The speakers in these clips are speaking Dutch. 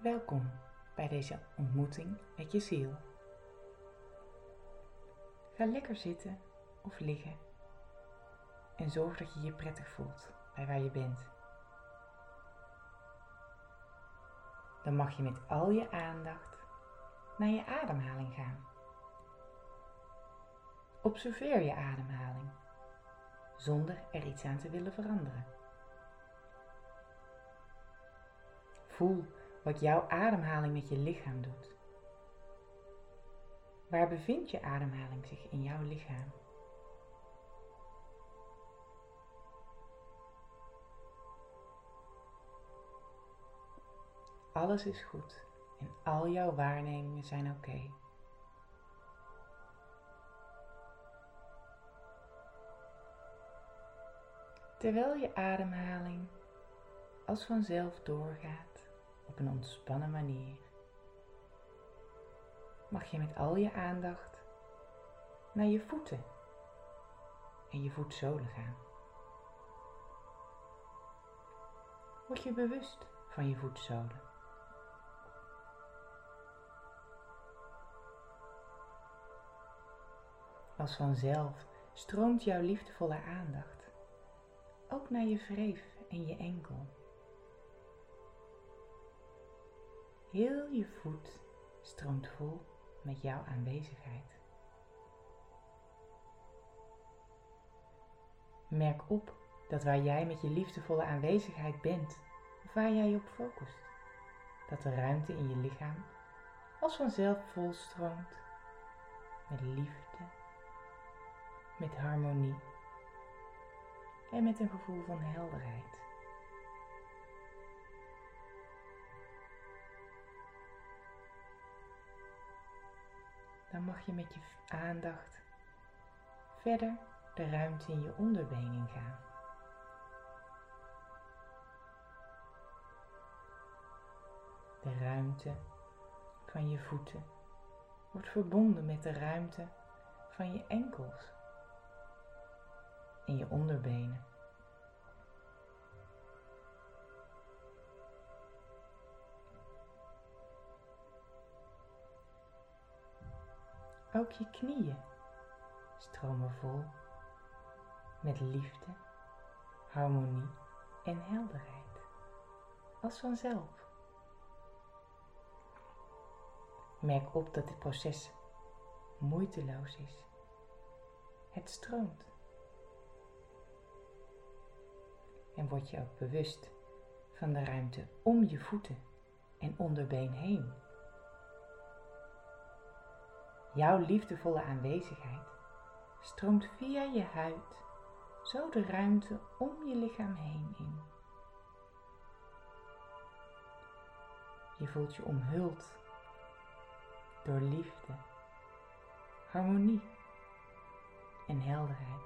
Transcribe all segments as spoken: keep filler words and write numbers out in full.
Welkom bij deze ontmoeting met je ziel. Ga lekker zitten of liggen en zorg dat je je prettig voelt bij waar je bent. Dan mag je met al je aandacht naar je ademhaling gaan. Observeer je ademhaling zonder er iets aan te willen veranderen. Voel wat jouw ademhaling met je lichaam doet. Waar bevindt je ademhaling zich in jouw lichaam? Alles is goed en al jouw waarnemingen zijn oké. Okay. Terwijl je ademhaling als vanzelf doorgaat op een ontspannen manier, mag je met al je aandacht naar je voeten en je voetzolen gaan. Word je bewust van je voetzolen. Als vanzelf stroomt jouw liefdevolle aandacht ook naar je wreef en je enkel. Heel je voet stroomt vol met jouw aanwezigheid. Merk op dat waar jij met je liefdevolle aanwezigheid bent, of waar jij je op focust, dat de ruimte in je lichaam als vanzelf volstroomt met liefde, met harmonie en met een gevoel van helderheid. Dan mag je met je aandacht verder de ruimte in je onderbenen gaan. De ruimte van je voeten wordt verbonden met de ruimte van je enkels en je onderbenen. Ook je knieën stromen vol met liefde, harmonie en helderheid, als vanzelf. Merk op dat dit proces moeiteloos is. Het stroomt. En word je ook bewust van de ruimte om je voeten en onderbeen heen. Jouw liefdevolle aanwezigheid stroomt via je huid zo de ruimte om je lichaam heen in. Je voelt je omhuld door liefde, harmonie en helderheid.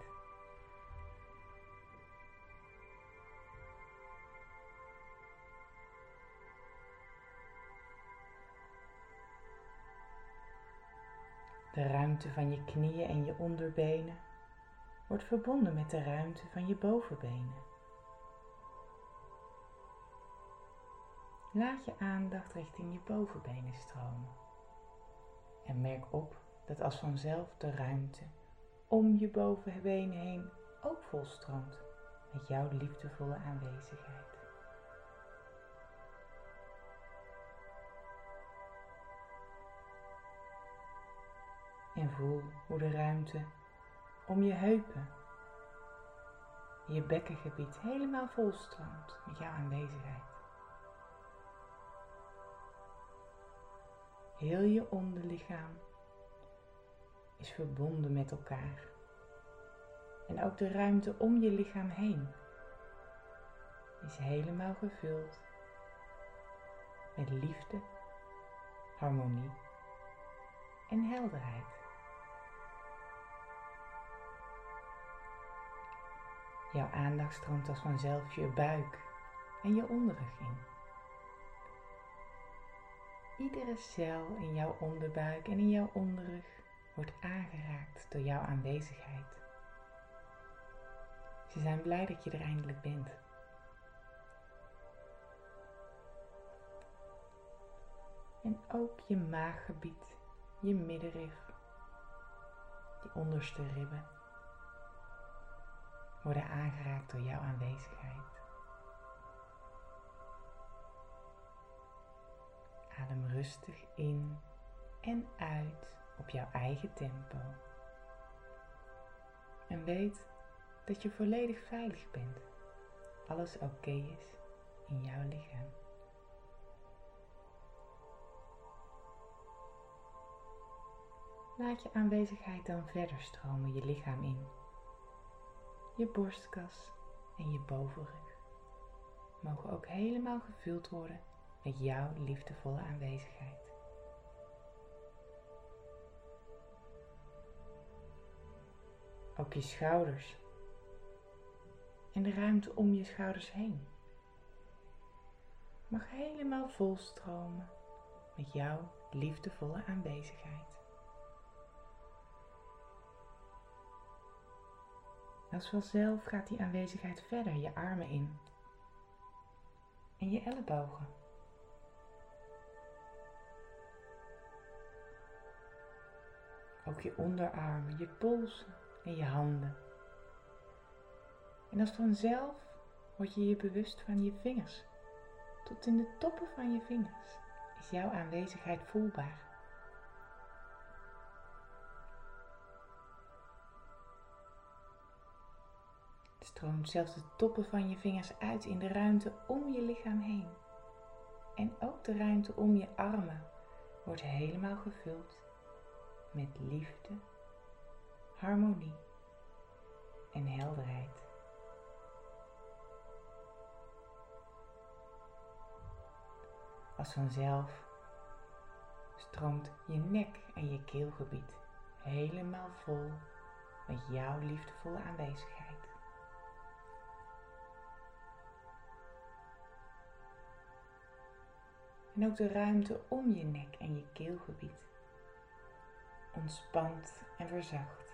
De ruimte van je knieën en je onderbenen wordt verbonden met de ruimte van je bovenbenen. Laat je aandacht richting je bovenbenen stromen. En merk op dat als vanzelf de ruimte om je bovenbenen heen ook volstroomt met jouw liefdevolle aanwezigheid. En voel hoe de ruimte om je heupen, je bekkengebied helemaal volstroomt met jouw aanwezigheid. Heel je onderlichaam is verbonden met elkaar. En ook de ruimte om je lichaam heen is helemaal gevuld met liefde, harmonie en helderheid. Jouw aandacht stroomt als vanzelf je buik en je onderrug in. Iedere cel in jouw onderbuik en in jouw onderrug wordt aangeraakt door jouw aanwezigheid. Ze zijn blij dat je er eindelijk bent. En ook je maaggebied, je middenrif, je onderste ribben worden aangeraakt door jouw aanwezigheid. Adem rustig in en uit op jouw eigen tempo. En weet dat je volledig veilig bent. Alles oké is in jouw lichaam. Laat je aanwezigheid dan verder stromen je lichaam in. Je borstkas en je bovenrug mogen ook helemaal gevuld worden met jouw liefdevolle aanwezigheid. Ook je schouders en de ruimte om je schouders heen mag helemaal volstromen met jouw liefdevolle aanwezigheid. Als vanzelf gaat die aanwezigheid verder je armen in en je ellebogen. Ook je onderarmen, je polsen en je handen. En als vanzelf word je je bewust van je vingers. Tot in de toppen van je vingers is jouw aanwezigheid voelbaar. Het stroomt zelfs de toppen van je vingers uit in de ruimte om je lichaam heen. En ook de ruimte om je armen wordt helemaal gevuld met liefde, harmonie en helderheid. Als vanzelf stroomt je nek en je keelgebied helemaal vol met jouw liefdevolle aanwezigheid. En ook de ruimte om je nek en je keelgebied ontspant en verzacht.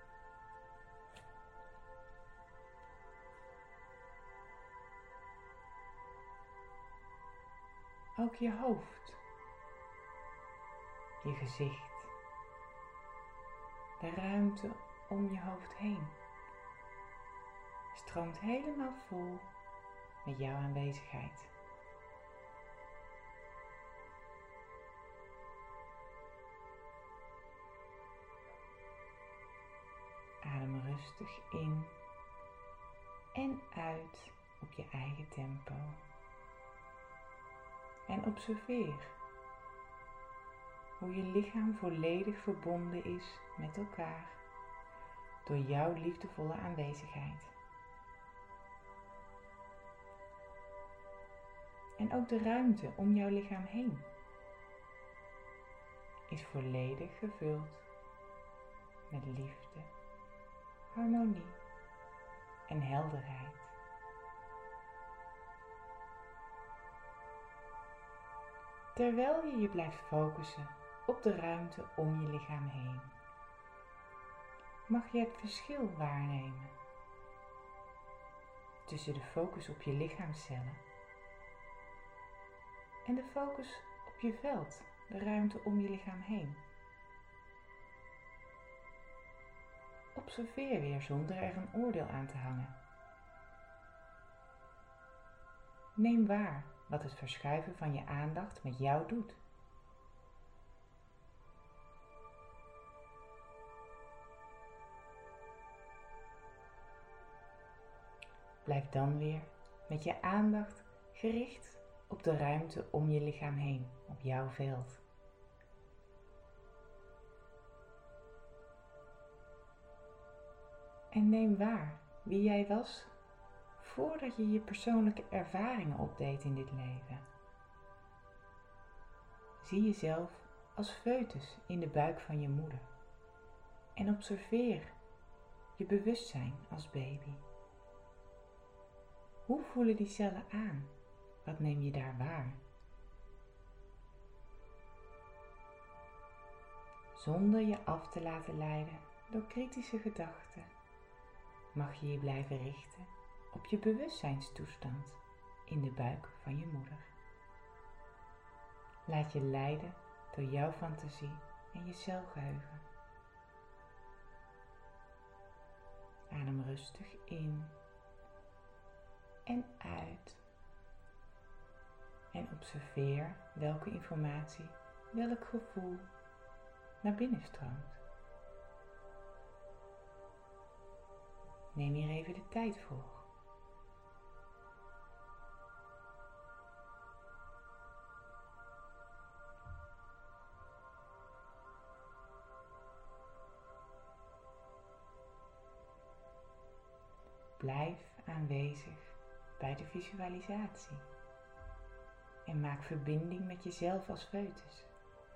Ook je hoofd, je gezicht, de ruimte om je hoofd heen stroomt helemaal vol met jouw aanwezigheid. Adem rustig in en uit op je eigen tempo. En observeer hoe je lichaam volledig verbonden is met elkaar door jouw liefdevolle aanwezigheid. En ook de ruimte om jouw lichaam heen is volledig gevuld met liefde, harmonie en helderheid. Terwijl je je blijft focussen op de ruimte om je lichaam heen, mag je het verschil waarnemen tussen de focus op je lichaamscellen en de focus op je veld, de ruimte om je lichaam heen. Observeer weer zonder er een oordeel aan te hangen. Neem waar wat het verschuiven van je aandacht met jou doet. Blijf dan weer met je aandacht gericht op de ruimte om je lichaam heen, op jouw veld. En neem waar wie jij was voordat je je persoonlijke ervaringen opdeed in dit leven. Zie jezelf als foetus in de buik van je moeder en observeer je bewustzijn als baby. Hoe voelen die cellen aan? Wat neem je daar waar? Zonder je af te laten leiden door kritische gedachten, mag je je blijven richten op je bewustzijnstoestand in de buik van je moeder. Laat je leiden door jouw fantasie en je celgeheugen. Adem rustig in en uit. En observeer welke informatie, welk gevoel naar binnen stroomt. Neem hier even de tijd voor. Blijf aanwezig bij de visualisatie en maak verbinding met jezelf als foetus.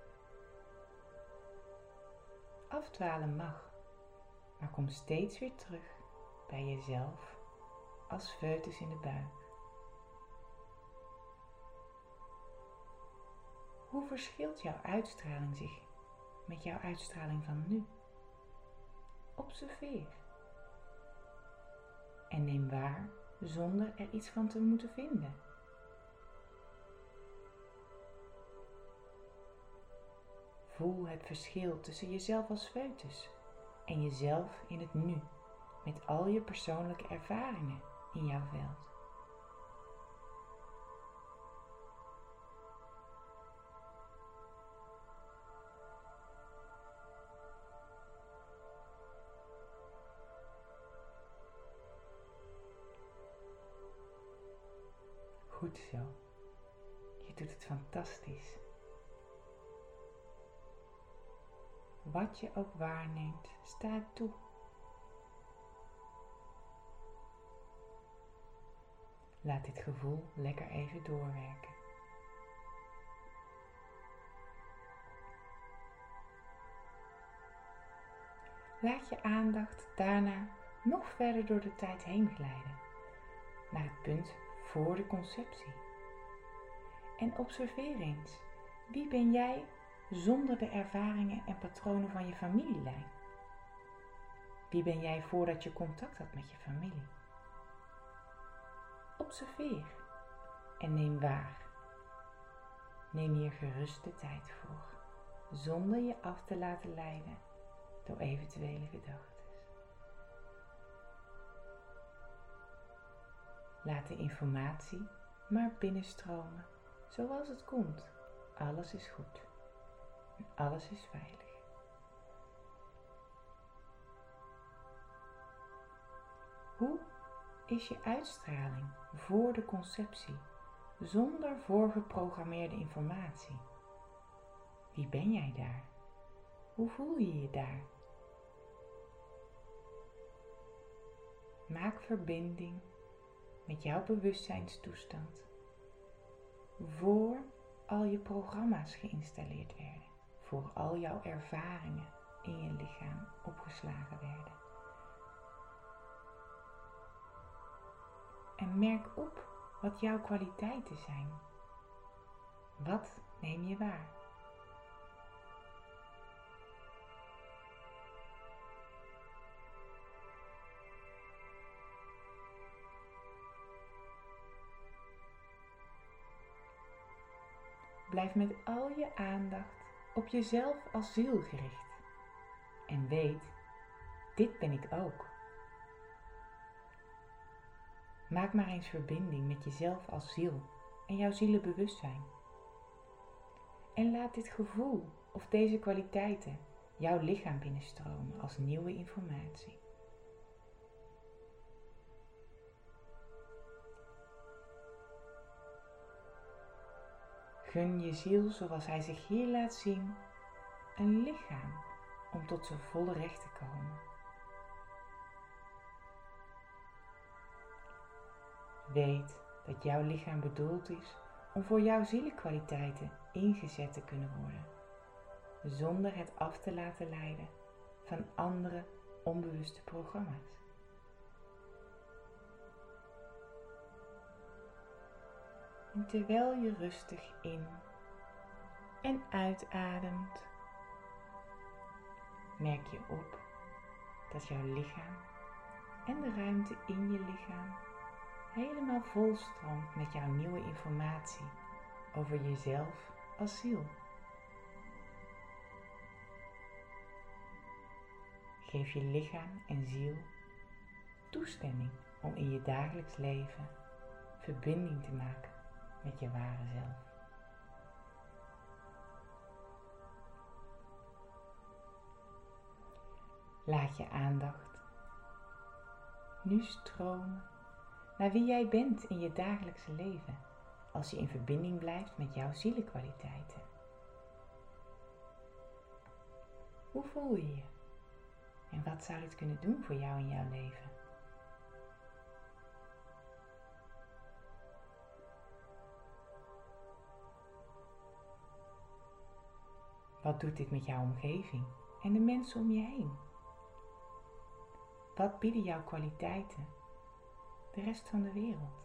Afdwalen mag, maar kom steeds weer terug bij jezelf als foetus in de buik. Hoe verschilt jouw uitstraling zich met jouw uitstraling van nu? Observeer. En neem waar zonder er iets van te moeten vinden. Voel het verschil tussen jezelf als foetus en jezelf in het nu, met al je persoonlijke ervaringen in jouw veld. Goed zo. Je doet het fantastisch. Wat je ook waarneemt, sta het toe. Laat dit gevoel lekker even doorwerken. Laat je aandacht daarna nog verder door de tijd heen glijden, naar het punt voor de conceptie. En observeer eens, wie ben jij zonder de ervaringen en patronen van je familielijn? Wie ben jij voordat je contact had met je familie? Observeer en neem waar. Neem hier gerust de tijd voor, zonder je af te laten leiden door eventuele gedachten. Laat de informatie maar binnenstromen zoals het komt. Alles is goed en alles is veilig. Hoe is je uitstraling voor de conceptie zonder voorgeprogrammeerde informatie? Wie ben jij daar? Hoe voel je je daar? Maak verbinding met jouw bewustzijnstoestand voor al je programma's geïnstalleerd werden, voor al jouw ervaringen in je lichaam opgeslagen werden. En merk op wat jouw kwaliteiten zijn. Wat neem je waar? Blijf met al je aandacht op jezelf als ziel gericht. En weet, dit ben ik ook. Maak maar eens verbinding met jezelf als ziel en jouw zielenbewustzijn. En laat dit gevoel of deze kwaliteiten jouw lichaam binnenstromen als nieuwe informatie. Gun je ziel zoals hij zich hier laat zien, een lichaam om tot zijn volle recht te komen. Weet dat jouw lichaam bedoeld is om voor jouw zielenkwaliteiten ingezet te kunnen worden, zonder het af te laten leiden van andere onbewuste programma's. En terwijl je rustig in en uitademt, merk je op dat jouw lichaam en de ruimte in je lichaam helemaal volstroomt met jouw nieuwe informatie over jezelf als ziel. Geef je lichaam en ziel toestemming om in je dagelijks leven verbinding te maken met je ware zelf. Laat je aandacht nu stromen naar wie jij bent in je dagelijkse leven, als je in verbinding blijft met jouw zielenkwaliteiten. Hoe voel je je? En wat zou dit kunnen doen voor jou in jouw leven? Wat doet dit met jouw omgeving en de mensen om je heen? Wat bieden jouw kwaliteiten de rest van de wereld?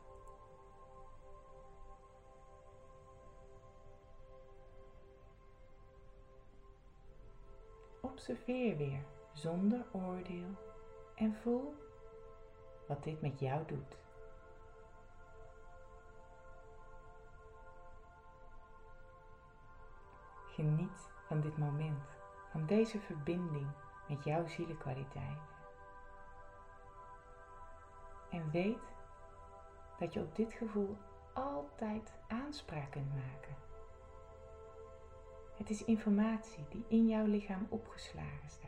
Observeer weer zonder oordeel en voel wat dit met jou doet. Geniet van dit moment, van deze verbinding met jouw zielenkwaliteit. En weet dat je op dit gevoel altijd aanspraak kunt maken. Het is informatie die in jouw lichaam opgeslagen staat.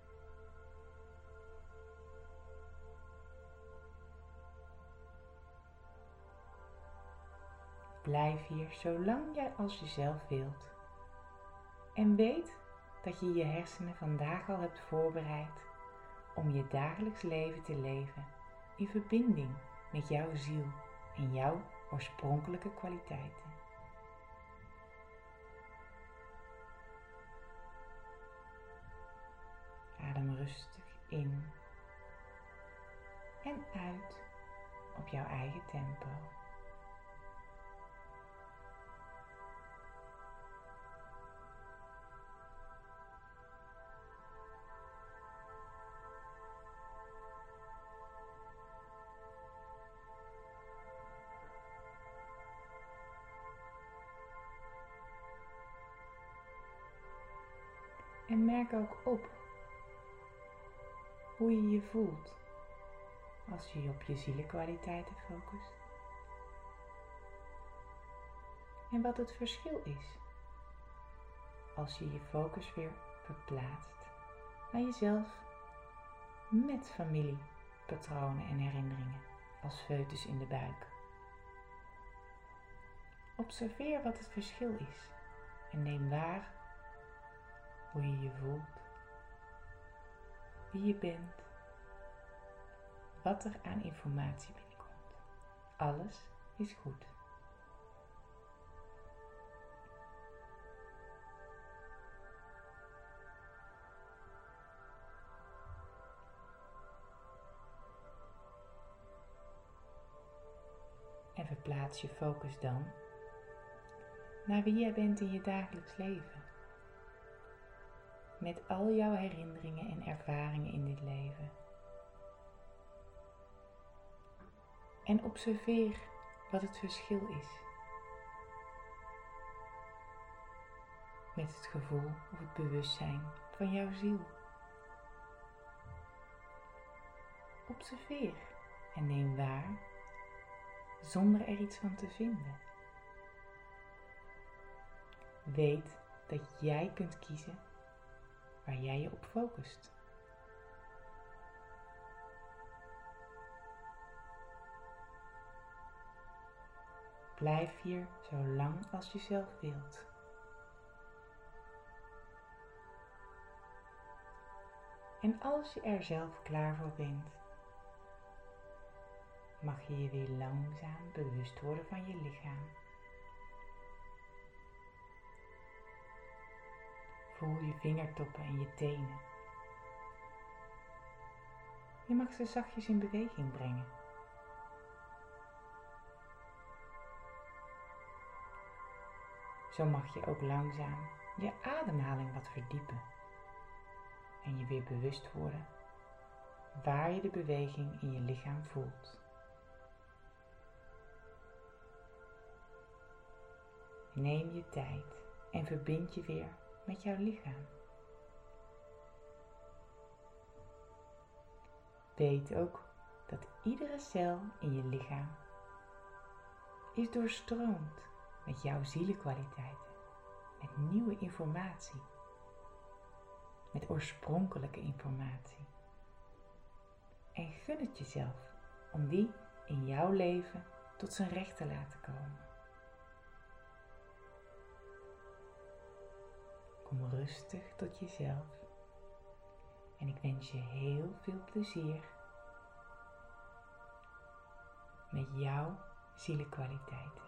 Blijf hier zolang jij als jezelf wilt. En weet dat je je hersenen vandaag al hebt voorbereid om je dagelijks leven te leven in verbinding met jouw ziel en jouw oorspronkelijke kwaliteiten. Adem rustig in en uit op jouw eigen tempo. En merk ook op hoe je je voelt als je je op je zielenkwaliteiten focust. En wat het verschil is als je je focus weer verplaatst naar jezelf met familiepatronen en herinneringen als foetus in de buik. Observeer wat het verschil is en neem waar hoe je je voelt, wie je bent, wat er aan informatie binnenkomt. Alles is goed. En verplaats je focus dan naar wie jij bent in je dagelijks leven. Met al jouw herinneringen en ervaringen in dit leven. En observeer wat het verschil is. Met het gevoel of het bewustzijn van jouw ziel. Observeer en neem waar zonder er iets van te vinden. Weet dat jij kunt kiezen waar jij je op focust. Blijf hier zo lang als je zelf wilt. En als je er zelf klaar voor bent, mag je je weer langzaam bewust worden van je lichaam. Voel je vingertoppen en je tenen. Je mag ze zachtjes in beweging brengen. Zo mag je ook langzaam je ademhaling wat verdiepen. En je weer bewust worden waar je de beweging in je lichaam voelt. Neem je tijd en verbind je weer met jouw lichaam. Weet ook dat iedere cel in je lichaam is doorstroomd met jouw zielenkwaliteiten, met nieuwe informatie, met oorspronkelijke informatie. En gun het jezelf om die in jouw leven tot zijn recht te laten komen. Kom rustig tot jezelf en ik wens je heel veel plezier met jouw zielenkwaliteit.